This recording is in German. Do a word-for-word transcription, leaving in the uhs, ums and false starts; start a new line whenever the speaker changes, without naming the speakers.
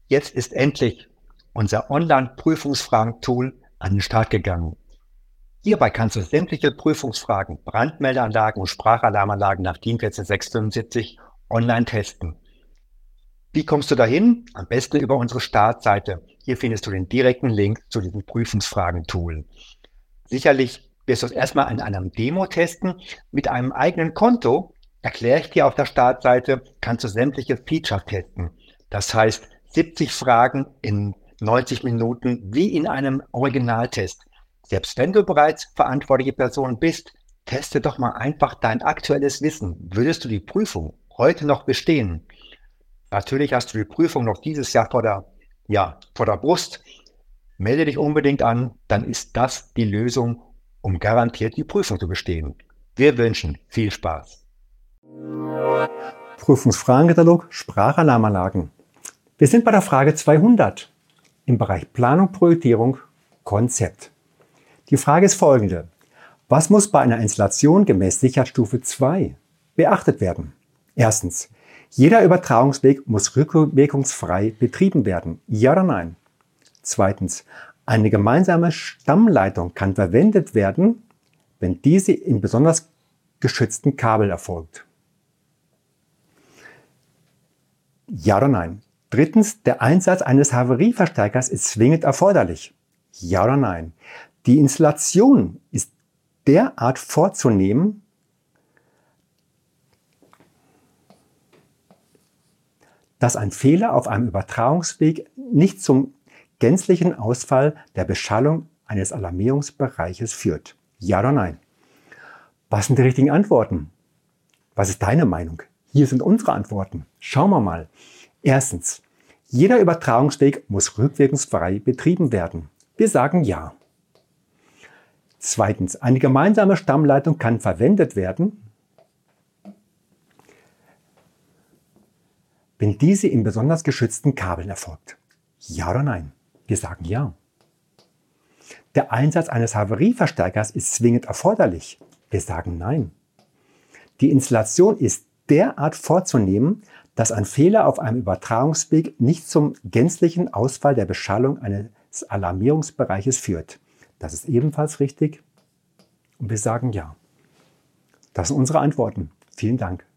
Jetzt ist endlich unser Online-Prüfungsfragen-Tool an den Start gegangen. Hierbei kannst du sämtliche Prüfungsfragen, Brandmeldeanlagen und Sprachalarmanlagen nach DIN vierzehn sechs fünfundsiebzig online testen. Wie kommst du dahin? Am besten über unsere Startseite. Hier findest du den direkten Link zu diesem Prüfungsfragen-Tool. Sicherlich wirst du es erstmal in einem Demo testen. Mit einem eigenen Konto, erkläre ich dir auf der Startseite, kannst du sämtliche Features testen. Das heißt, siebzig Fragen in neunzig Minuten wie in einem Originaltest. Selbst wenn du bereits verantwortliche Person bist, teste doch mal einfach dein aktuelles Wissen. Würdest du die Prüfung heute noch bestehen? Natürlich hast du die Prüfung noch dieses Jahr vor der, ja, vor der Brust. Melde dich unbedingt an, dann ist das die Lösung, um garantiert die Prüfung zu bestehen. Wir wünschen viel Spaß.
Prüfungsfragenkatalog Sprachalarmanlagen. Wir sind bei der Frage zweihundert im Bereich Planung, Projektierung, Konzept. Die Frage ist folgende. Was muss bei einer Installation gemäß Sicherheitsstufe zwei beachtet werden? Erstens. Jeder Übertragungsweg muss rückwirkungsfrei betrieben werden. Ja oder nein? Zweitens. Eine gemeinsame Stammleitung kann verwendet werden, wenn diese in besonders geschützten Kabel erfolgt. Ja oder nein? Drittens, der Einsatz eines Havarieverstärkers ist zwingend erforderlich. Ja oder nein? Die Installation ist derart vorzunehmen, dass ein Fehler auf einem Übertragungsweg nicht zum gänzlichen Ausfall der Beschallung eines Alarmierungsbereiches führt. Ja oder nein? Was sind die richtigen Antworten? Was ist deine Meinung? Hier sind unsere Antworten. Schauen wir mal. Erstens. Jeder Übertragungsweg muss rückwirkungsfrei betrieben werden. Wir sagen ja. Zweitens. Eine gemeinsame Stammleitung kann verwendet werden, wenn diese in besonders geschützten Kabeln erfolgt. Ja oder nein? Wir sagen ja. Der Einsatz eines Havarieverstärkers ist zwingend erforderlich. Wir sagen nein. Die Installation ist derart vorzunehmen, dass ein Fehler auf einem Übertragungsweg nicht zum gänzlichen Ausfall der Beschallung eines Alarmierungsbereiches führt. Das ist ebenfalls richtig und wir sagen ja. Das sind unsere Antworten. Vielen Dank.